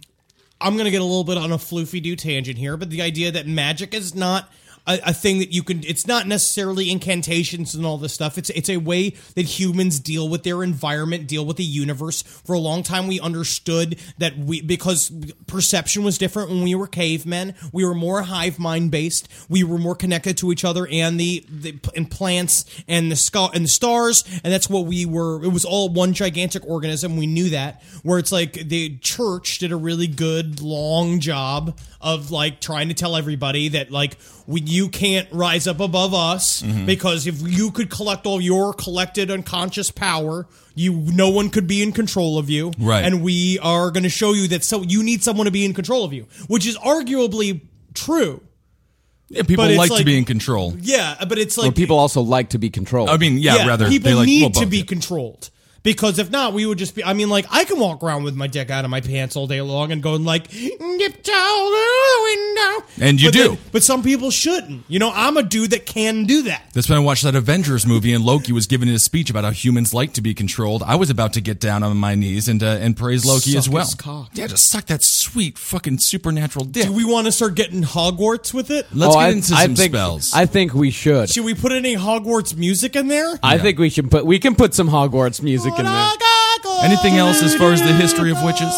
I'm going to get a little bit on a floofy do tangent here, but the idea that magic is not a, a thing that you can. It's not necessarily incantations and all this stuff. It's it's a way that humans deal with their environment, deal with the universe. For a long time, we understood that we because perception was different when we were cavemen. We were more hive mind based. We were more connected to each other and the, the and plants and the scar and the stars, and that's what we were. It was all one gigantic organism. We knew that. Where it's like the church did a really good long job of like trying to tell everybody that like we, you can't rise up above us because if you could collect all your collected unconscious power, you no one could be in control of you. Right. And we are going to show you that so you need someone to be in control of you, which is arguably true. Yeah, people but it's like, to like- be in control. Yeah, but it's like Well, people also like to be controlled. I mean, yeah, rather people they like need well, to both, be yeah. controlled. Because if not, we would just be. I mean, like I can walk around with my dick out of my pants all day long and going like, "Dip down the window," And you but do. then- but some people shouldn't. You know, I'm a dude that can do that. That's when I watched that Avengers movie and Loki was giving his speech about how humans like to be controlled. I was about to get down on my knees and uh, and praise Loki Suck as well. his cock. Yeah, just suck that sweet fucking supernatural dick. Do we want to start getting Hogwarts with it? Let's Oh, get I, into I some think, spells. I think we should. Should we put any Hogwarts music in there? I think we should put. We can put some Hogwarts music in there. Anything else as far as the history of witches?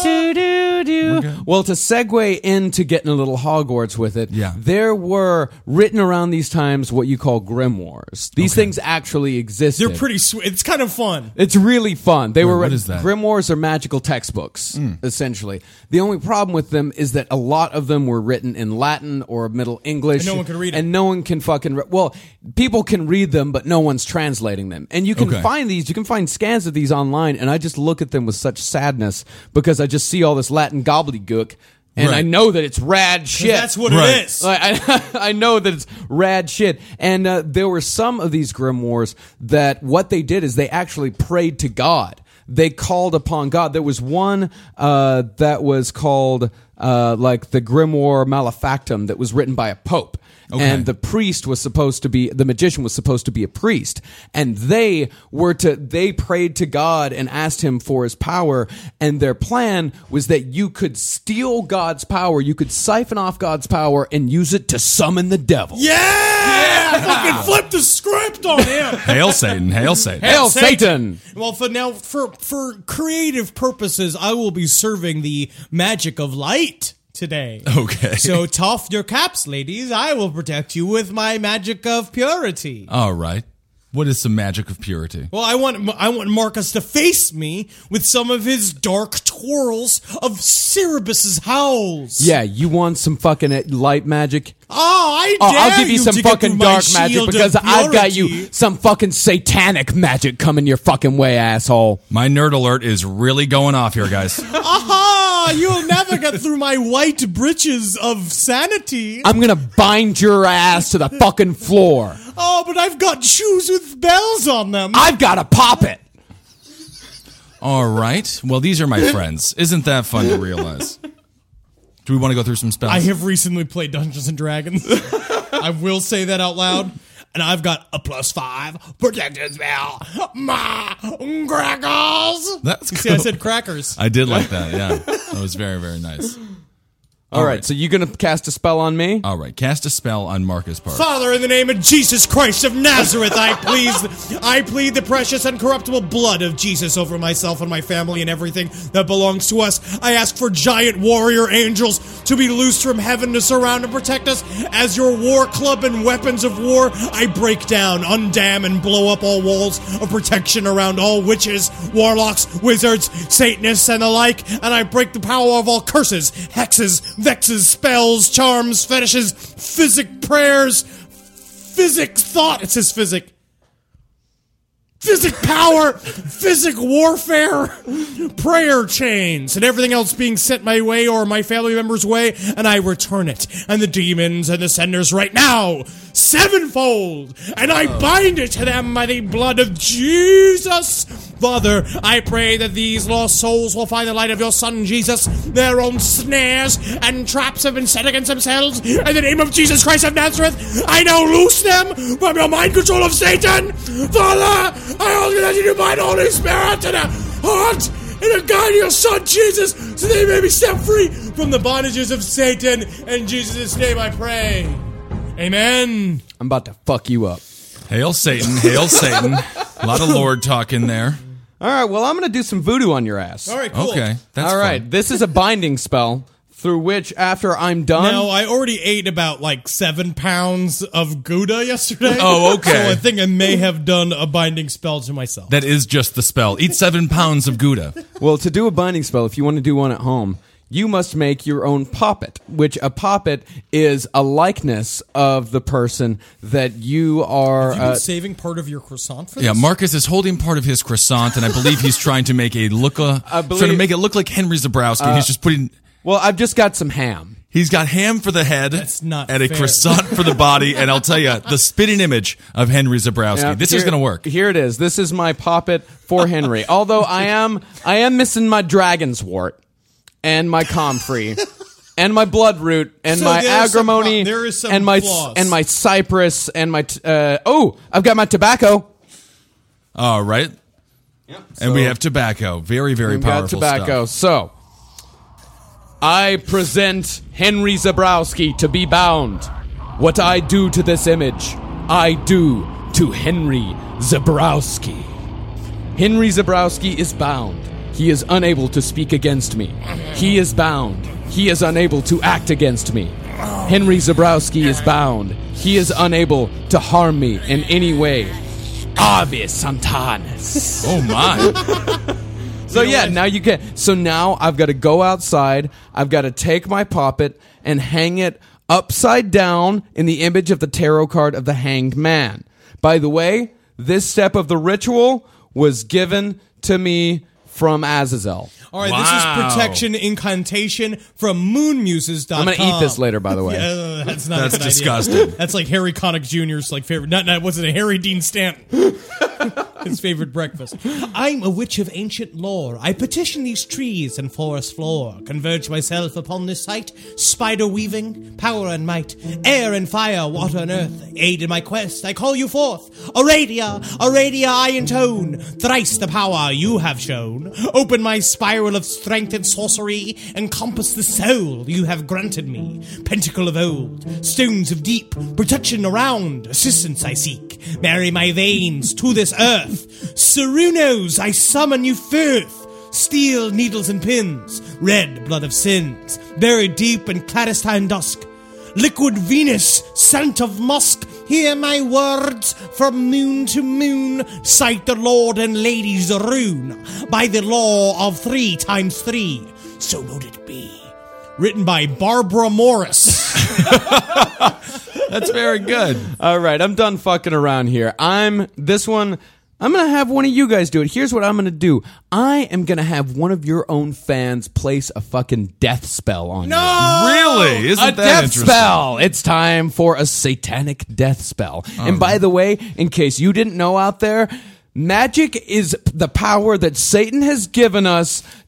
Well, to segue into getting a little Hogwarts with it, Yeah. there were written around these times what you call grimoires. These Okay. things actually existed. They're pretty sweet. It's kind of fun. It's really fun. They Wait, were what written- is that? grimoires are magical textbooks, essentially. The only problem with them is that a lot of them were written in Latin or Middle English, And no one could read 'em. And no one can fucking re- well, people can read them, but no one's translating them. And you can Okay. find these. You can find scans of these online, and I just look at them with such sadness because I just see all this Latin gobbledygook, and Right. I know that it's rad shit. That's what Right. it is. Like, I, I know that it's rad shit. And uh, there were some of these grimoires that what they did is they actually prayed to God. They called upon God. There was one uh, that was called uh, like the Grimoire Malefactum that was written by a pope. Okay. And the priest was supposed to be, the magician was supposed to be a priest. And they were to, they prayed to God and asked him for his power. And their plan was that you could steal God's power, you could siphon off God's power and use it to summon the devil. Yeah! Fucking flip the script on him. Hail Satan! Hail Satan! Hail Satan! Well, for now, for for creative purposes, I will be serving the magic of light today. Okay. So tough your caps, ladies. I will protect you with my magic of purity. All right. What is the magic of purity? Well, I want I want Marcus to face me with some of his dark twirls of Cerebus's howls. Yeah, you want some fucking light magic? Oh, I Oh, dare I'll give you you some to get fucking through my dark magic shield of because I've got you purity. some fucking satanic magic coming your fucking way, asshole. My nerd alert is really going off here, guys. Aha! You'll never get through my white breeches of sanity. I'm gonna bind your ass to the fucking floor. Oh, but I've got shoes with bells on them. I've gotta pop it. All right. Well, these are my friends. Isn't that fun to realize? Do we want to go through some spells? I have recently played Dungeons and Dragons. I will say that out loud. and I've got a plus five protection spell. Ma crackers. That's You cool. see, I said crackers. I did like that. Yeah, that was very, very nice. All right, right. so you gonna cast a spell on me? All right, cast a spell on Marcus Park. Father, in the name of Jesus Christ of Nazareth, I plead, I plead the precious and corruptible blood of Jesus over myself and my family and everything that belongs to us. I ask for giant warrior angels to be loosed from heaven to surround and protect us. As your war club and weapons of war, I break down, undam, and blow up all walls of protection around all witches, warlocks, wizards, Satanists, and the like, and I break the power of all curses, hexes, vexes, spells, charms, fetishes, physic prayers, physic thought. It says physic. Physic power, physic warfare, prayer chains, and everything else being sent my way or my family member's way, and I return it. And the demons and the senders right now, sevenfold, and I bind it to them by the blood of Jesus. Father, I pray that these lost souls will find the light of your Son, Jesus. Their own snares and traps have been set against themselves. In the name of Jesus Christ of Nazareth, I now loose them from your mind control of Satan. Father, I ask that you bind Holy Spirit to the heart and the guide your Son, Jesus, so they may be set free from the bondages of Satan. In Jesus' name I pray. Amen. I'm about to fuck you up. Hail Satan, hail Satan. A lot of Lord talk in there. All right, well, I'm gonna do some voodoo on your ass. All right, cool. Okay, that's All right, fun. this is a binding spell through which, after I'm done, Now, I already ate about like seven pounds of Gouda yesterday. Oh, okay. So I think I may have done a binding spell to myself. That is just the spell. Eat seven pounds of Gouda. well, to do a binding spell, if you want to do one at home, you must make your own poppet, which a poppet is a likeness of the person that you are. Have you been uh, saving part of your croissant for this? Yeah, Marcus is holding part of his croissant, and I believe he's trying to make a look. A, I believe- trying to make it look like Henry Zabrowski. and he's just putting. well, I've just got some ham. He's got ham for the head. That's not and a fair. croissant for the body. And I'll tell you, the spitting image of Henry Zabrowski. Yeah, this here- is going to work. Here it is. This is my poppet for Henry. Although I am, I am missing my dragon's wart and my comfrey and my bloodroot and So my there are some agrimony pro- there is some and my flaws. and my cypress and my t- uh, oh, I've got my tobacco. All right. And we have tobacco. Very, very We've got powerful tobacco. stuff. So, I present Henry Zabrowski to be bound. What I do to this image, I do to Henry Zabrowski. Henry Zabrowski is bound. He is unable to speak against me. He is bound. He is unable to act against me. Henry Zabrowski is bound. He is unable to harm me in any way. Ave Santanis. Oh, my. So yeah, now you can. So now I've got to go outside. I've got to take my poppet and hang it upside down in the image of the tarot card of the Hanged Man. By the way, this step of the ritual was given to me from Azazel. All right, Wow. this is protection incantation from moon muses dot com. I'm gonna eat this later, by the way. Yeah, that's not That's a good disgusting. Idea. That's like Harry Connick Junior's like favorite. Not, not was it a Harry Dean Stanton? His favorite breakfast. I'm a witch of ancient lore. I petition these trees and forest floor. Converge myself upon this site. Spider weaving, power and might. Air and fire, water and earth. Aid in my quest, I call you forth. Aradia, Aradia I intone. Thrice the power you have shown. Open my spiral of strength and sorcery. Encompass the soul you have granted me. Pentacle of old. Stones of deep. Protection around. Assistance I seek. Marry my veins to this earth. Cerunos, I summon you forth. Steel needles and pins. Red blood of sins. Buried deep in clandestine dusk. Liquid Venus, scent of musk. Hear my words from moon to moon. Cite the Lord and Lady's rune. By the law of three times three. So mote it be. Written by Barbara Morris. That's very good. All right, I'm done fucking around here. I'm this one. I'm going to have one of you guys do it. Here's what I'm going to do. I am going to have one of your own fans place a fucking death spell on you. Really? Isn't A that death interesting? spell. It's time for a satanic death spell. And by the way, in case you didn't know out there, magic is the power that Satan has given us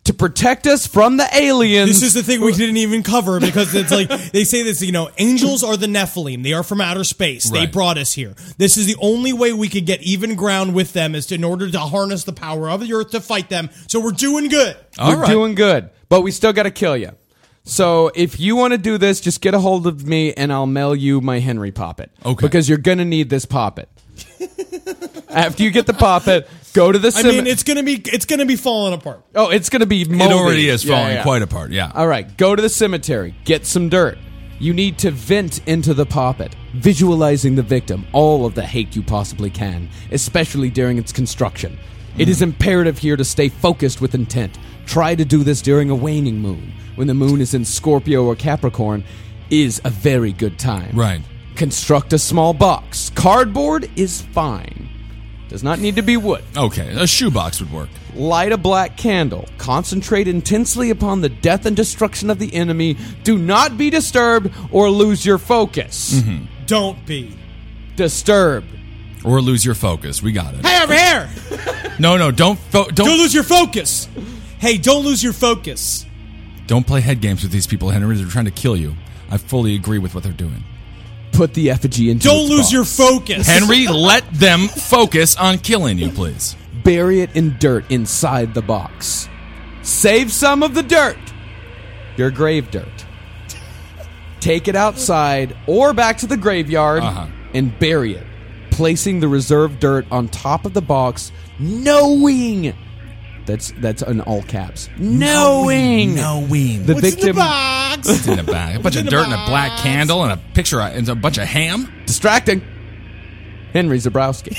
to protect us from the aliens. This is the thing we didn't even cover because it's like they say this, you know, angels are the Nephilim. They are from outer space. They Right. brought us here. This is the only way we could get even ground with them is to, in order to harness the power of the earth to fight them. So we're doing good. All We're right. doing good, but we still got to kill you. So if you want to do this, just get a hold of me and I'll mail you my Henry Poppet. Okay. Because you're going to need this Poppet. After you get the Poppet, go to the I sim- mean, it's gonna be it's gonna be falling apart. Oh, it's going to be moldy. It already is Yeah, falling yeah. quite apart. Yeah. All right, go to the cemetery, get some dirt. You need to vent into the Poppet, visualizing the victim, all of the hate you possibly can, especially during its construction. It is imperative here to stay focused with intent. Try to do this during a waning moon. When the moon is in Scorpio or Capricorn, is a very good time. Right. Construct a small box. Cardboard is fine. Does not need to be wood. Okay. A shoebox would work. Light a black candle. Concentrate intensely upon the death and destruction of the enemy. Do not be disturbed or lose your focus. Don't be. Disturbed. Or lose your focus. We got it. Hey, over here! No, no, don't fo- don't Don't lose your focus. Hey, don't lose your focus. don't play head games with these people, Henry. They're trying to kill you. I fully agree with what they're doing. Put the effigy into Don't its lose box. your focus. Henry, let them focus on killing you, please. Bury it in dirt inside the box. Save some of the dirt. Your grave dirt. Take it outside or back to the graveyard Uh-huh. and bury it, placing the reserved dirt on top of the box, knowing that's that's in all caps. Knowing, Knowing. the What's in the victim box? It's in the bag. A bunch of in the dirt and a black box? candle and a picture of, and a bunch of ham. distracting. Henry Zabrowski.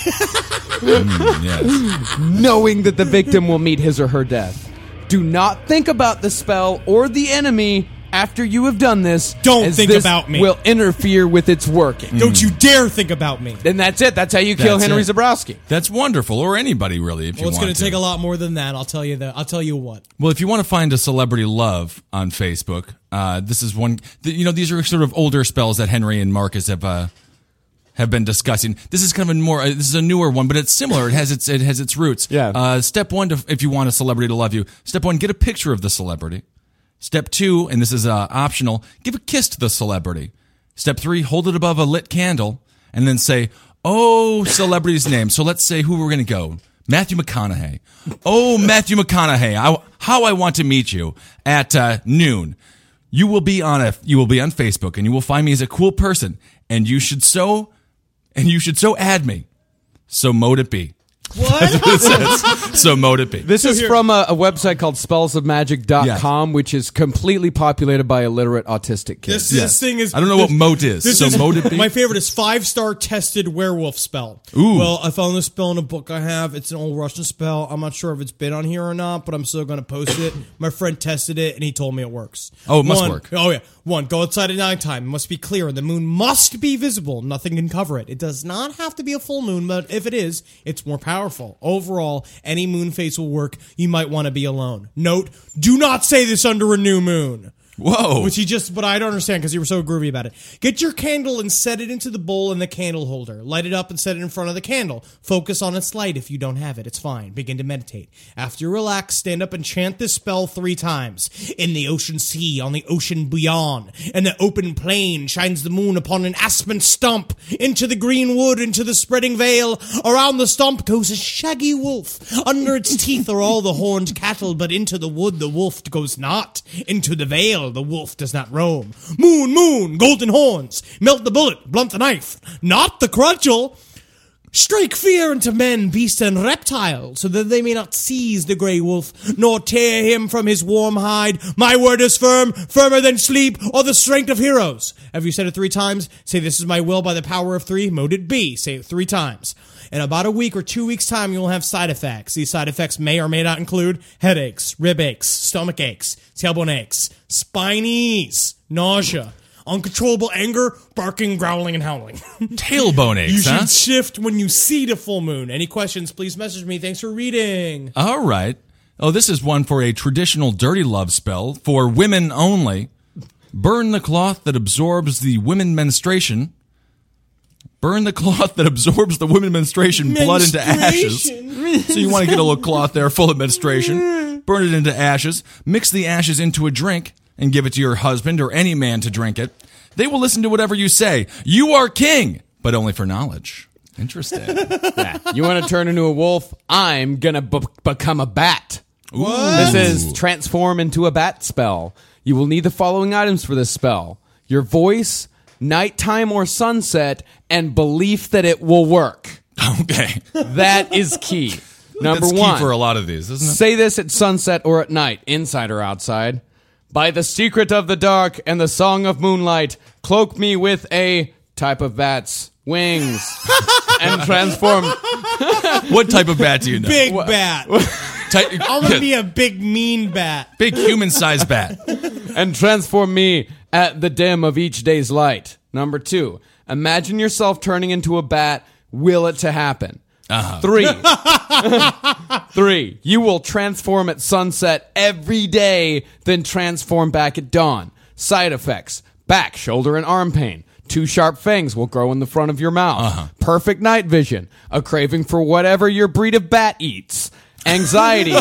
Yes. Knowing that the victim will meet his or her death. Do not think about the spell or the enemy after you have done this. Don't as think this about me. will interfere with its working. Don't you dare think about me. And that's it. That's how you kill That's Henry it. Zabrowski. That's wonderful, or anybody really, if you Well, it's want going to. to take a lot more than that. I'll tell you that. I'll tell you what. Well, if you want to find a celebrity love on Facebook, uh, this is one. th- You know, these are sort of older spells that Henry and Marcus have uh, have been discussing. This is kind of a more. Uh, this is a newer one, but it's similar. It has its it has its roots. Yeah. Uh, step one, to, if you want a celebrity to love you, step one, get a picture of the celebrity. Step two, and this is uh, optional, give a kiss to the celebrity. Step three, hold it above a lit candle, and then say, "Oh, celebrity's name." So let's say who we're going to go. Matthew McConaughey. Oh, Matthew McConaughey. I, how I want to meet you at uh, noon. You will be on a you will be on Facebook, and you will find me as a cool person, and you should so and you should so add me. So mote it be. What? It says, so mote it be. This is here- from a, a website called spells of magic dot com, Yes. which is completely populated by illiterate autistic kids. This, this thing is. I don't know what this- mote is. This So is mote it be? my favorite is five star tested werewolf spell. Ooh. Well, I found this spell in a book I have. It's an old Russian spell. I'm not sure if it's been on here or not, but I'm still going to post it. My friend tested it and he told me it works. Oh, it must One- work. Oh yeah. One, go outside at nighttime. It must be clear and the moon must be visible. Nothing can cover it. It does not have to be a full moon, but if it is, it's more powerful. Overall, any moon phase will work. You might want to be alone. Note, do not say this under a new moon. Whoa. Which he just, but I don't understand because you were so groovy about it. Get your candle and set it into the bowl in the candle holder. Light it up and set it in front of the candle. Focus on its light if you don't have it. It's fine. Begin to meditate. After you relax, stand up and chant this spell three times. In the ocean sea, on the ocean beyond, in the open plain, shines the moon upon an aspen stump. Into the green wood, into the spreading vale. Around the stump goes a shaggy wolf. Under its teeth are all the horned cattle, but into the wood the wolf goes not. Into the vale the wolf does not roam. Moon, moon, golden horns, melt the bullet, blunt the knife, not the crutchel. Strike fear into men, beasts, and reptiles, so that they may not seize the grey wolf, nor tear him from his warm hide. My word is firm, firmer than sleep, or the strength of heroes. Have you said it three times? Say, this is my will by the power of three. Mote it be. Say it three times. In about a week or two weeks' time, you will have side effects. These side effects may or may not include headaches, rib aches, stomach aches, tailbone aches, spinies, nausea, uncontrollable anger, barking, growling, and howling. Tailbone You aches, should huh? shift when you see the full moon. Any questions, please message me. Thanks for reading. All right. Oh, this is one for a traditional dirty love spell for women only. Burn the cloth that absorbs the women menstruation. Burn the cloth that absorbs the women menstruation blood into ashes. Menstruation. So you want to get a little cloth there full of menstruation. burn it into ashes, mix the ashes into a drink, and give it to your husband or any man to drink it. They will listen to whatever you say. You are king, but only for knowledge. Interesting. Yeah. You want to turn into a wolf? I'm going to b- become a bat. What? This is transform into a bat spell. You will need the following items for this spell. Your voice, nighttime or sunset, and belief that it will work. Okay. That is key. Number That's key one. for a lot of these, isn't it? Say this at sunset or at night, inside or outside. By the secret of the dark and the song of moonlight, cloak me with a type of bat's wings and transform. What type of bat do you know? Big bat. Ty- I'm gonna be a big mean bat. big human-sized bat. and transform me at the dim of each day's light. Number two, imagine yourself turning into a bat. Will it to happen? Uh-huh. Three. Three. You will transform at sunset every day, then transform back at dawn. Side effects: back, shoulder, and arm pain. Two sharp fangs will grow in the front of your mouth. Uh-huh. Perfect night vision. A craving for whatever your breed of bat eats. Anxiety.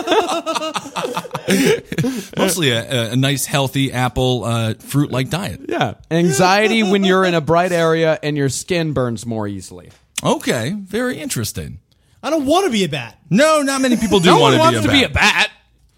Mostly a, a nice, healthy apple uh, fruit-like diet. Yeah. Anxiety when you're in a bright area and your skin burns more easily. Okay, very interesting. I don't want to be a bat. No, not many people do No want one to be wants a to bat. be a bat.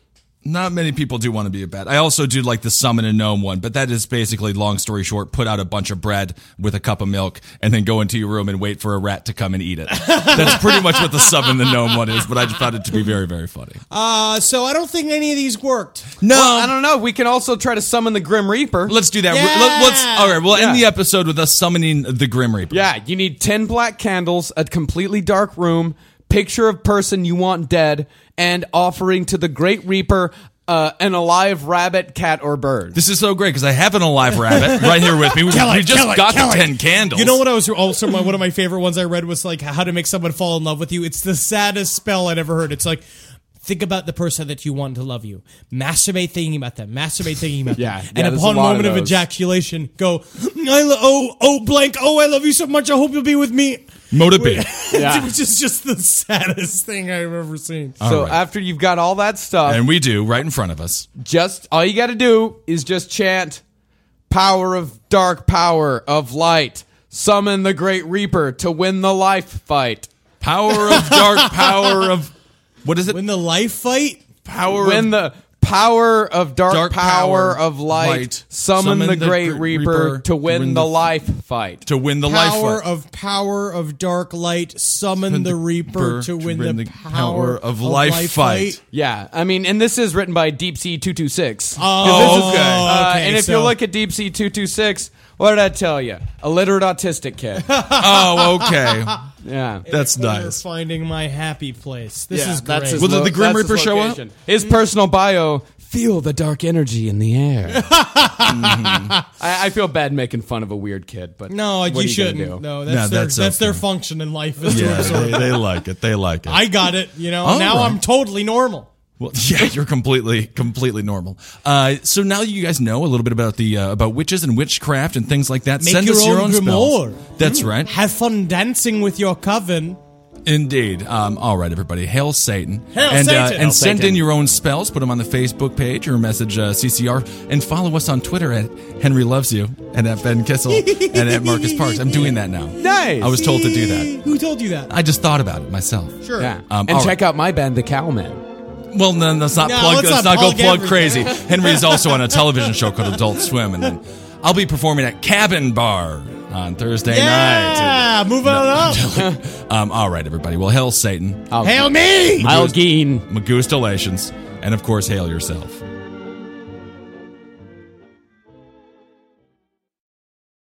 Not many people do want to be a bat. I also do like the summon a gnome one, but that is basically, long story short, put out a bunch of bread with a cup of milk and then go into your room and wait for a rat to come and eat it. That's pretty much what the summon the gnome one is, but I just found it to be very, very funny. Uh, so I don't think any of these worked. No. Well, I don't know. We can also try to summon the Grim Reaper. Let's do that. Yeah. Let, let's. All right, we'll Yeah. end the episode with us summoning the Grim Reaper. Yeah, you need ten black candles, a completely dark room, picture of person you want dead, and offering to the Great Reaper uh, an alive rabbit, cat, or bird. This is so great because I have an alive rabbit right here with me. We, Kill it, we just kill it, got kill the it. ten candles. You know what I was also my, one of my favorite ones I read was like how to make someone fall in love with you. It's the saddest spell I'd ever heard. It's like think about the person that you want to love you. Masturbate thinking about them. Masturbate thinking about Yeah, them. yeah, And there's upon a lot moment of of, those. ejaculation, go, I lo- oh, oh, blank, oh, I love you so much. I hope you'll be with me. Motivate. Yeah. Which is just the saddest thing I've ever seen. So right. after you've got all that stuff, And we do right in front of us. just all you got to do is just chant power of dark, power of light, summon the Great Reaper to win the life fight. Power of dark, power of what is it? When the life fight, Power When of the power of dark, Dark power, power of light, light, summon, summon the the Great Gr- Reaper, Reaper to win, win the, the- life fight. to win the life power fight. of power of dark light, summon the Reaper to win the power of life fight. Yeah, I mean, and this is written by Deep Sea two two six. Oh, okay. Uh, okay, and if so- you look at Deep Sea two two six, what did I tell you? Illiterate autistic kid. Oh, okay. Yeah. That's We're nice. finding my happy place. This Yeah, is that's great. his Well, did lo- the Grim that's his Reaper show up? location. His personal bio: feel the dark energy in the air. I, I feel bad making fun of a weird kid, but No, what you are shouldn't. gonna do? No, that's No, their that's that's their okay. function in life. Is to Yeah, absorb. they, they like it. They like it. I got it. You know, All now right. I'm totally normal. Well, yeah, you're completely, completely normal. Uh, so now you guys know a little bit about the uh, about witches and witchcraft and things like that. Make Send your us your own own spells. grimoire. That's right. Have fun dancing with your coven. Indeed. Um, all right, everybody. Hail Satan. Hail and, Uh, Satan. and Hail send Satan. in your own spells. Put them on the Facebook page or message uh, C C R. And follow us on Twitter at Henry Loves You and at Ben Kissel and at Marcus Parks. I'm doing that now. Nice. I was told to do that. Who told you that? I just thought about it myself. Sure. Yeah. Um, and all check right. out my band, The Cowmen. Well, no, let's not No, plug. let's Let's not not, go plug plug everything. crazy. Henry is also on a television show called Adult Swim, and then I'll be performing at Cabin Bar on Thursday night. Yeah, move on up. Um, all right, everybody. Well, hail Satan, I'll, Hail me! I'll gain. Magustalations, and of course, hail yourself.